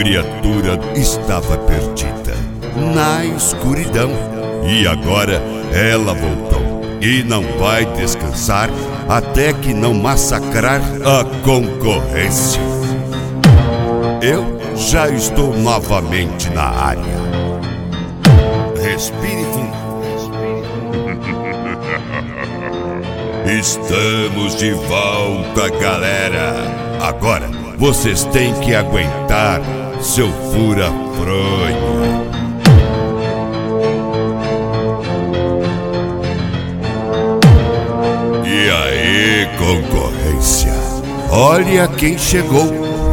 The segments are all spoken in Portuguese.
criatura estava perdida na escuridão. E agora ela voltou e não vai descansar até que não massacrar a concorrência. Eu já estou novamente na área. Respire fundo. Estamos de volta, galera. Agora vocês têm que aguentar seu fura-fronha. E aí, concorrência? Olha quem chegou.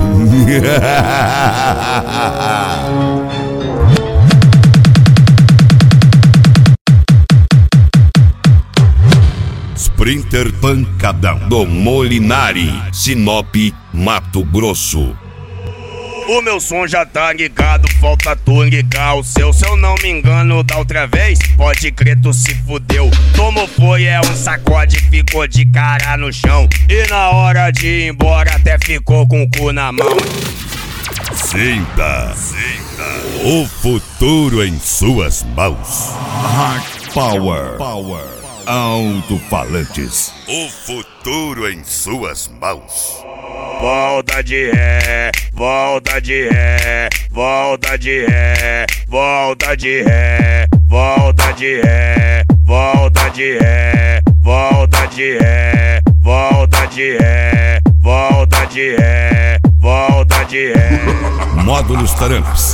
Sprinter Pancadão do Molinari, Sinop, Mato Grosso. O meu som já tá ligado, falta tu ligar o seu. Se eu não me engano da outra vez, pode crer tu se fudeu. Tomou foi, um sacode, ficou de cara no chão. E na hora de ir embora até ficou com o cu na mão. Sinta o futuro em suas mãos. Hard Power Alto-falantes. O futuro em suas mãos. Volta de ré, volta de ré, volta de ré, volta de ré, volta de ré, volta de ré, volta de ré, volta de ré, volta de ré, volta de ré. Módulos Taramps.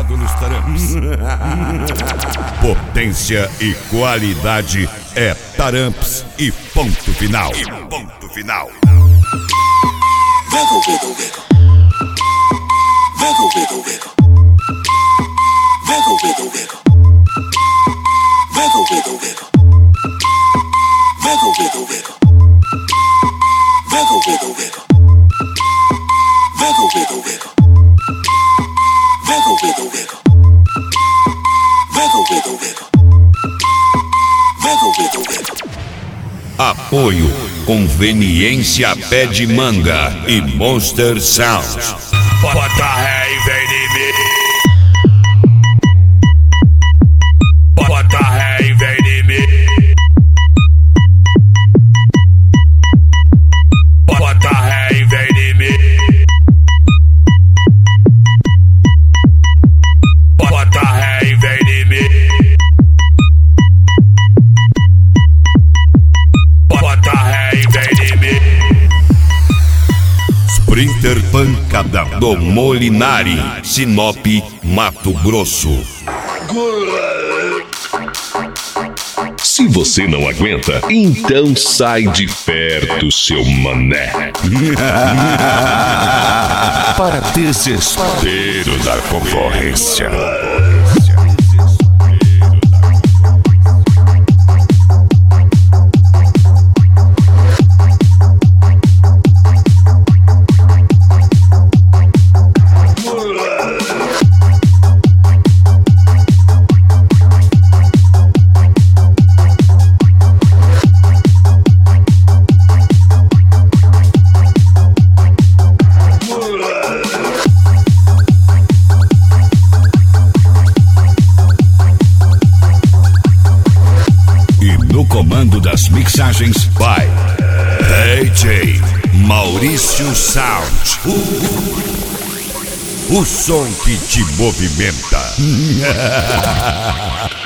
Potência e qualidade é Taramps e ponto final. Wiggle, wiggle, wiggle. Wiggle, wiggle, wiggle. Wiggle, wiggle, wiggle. Wiggle, wiggle, wiggle. Wiggle, wiggle, wiggle. Wiggle, wiggle, wiggle. Wiggle, wiggle, wiggle. Wiggle, wiggle, wiggle. Wiggle, wiggle, wiggle. Wiggle, wiggle, wiggle. Apoio Conveniência Pé de Manga e Monster Sound. Bota ré e vem em mim. Bota ré e vem em mim. Bota ré e vem em mim. Bota ré e vem em mim. Bota ré e vem em mim. Sprinter Pancadão do Molinari, Sinop, Mato Grosso. Se você não aguenta, então sai de perto, seu mané. Para desespero da concorrência. Comando das mixagens by DJ Maurício Sound. O som que te movimenta.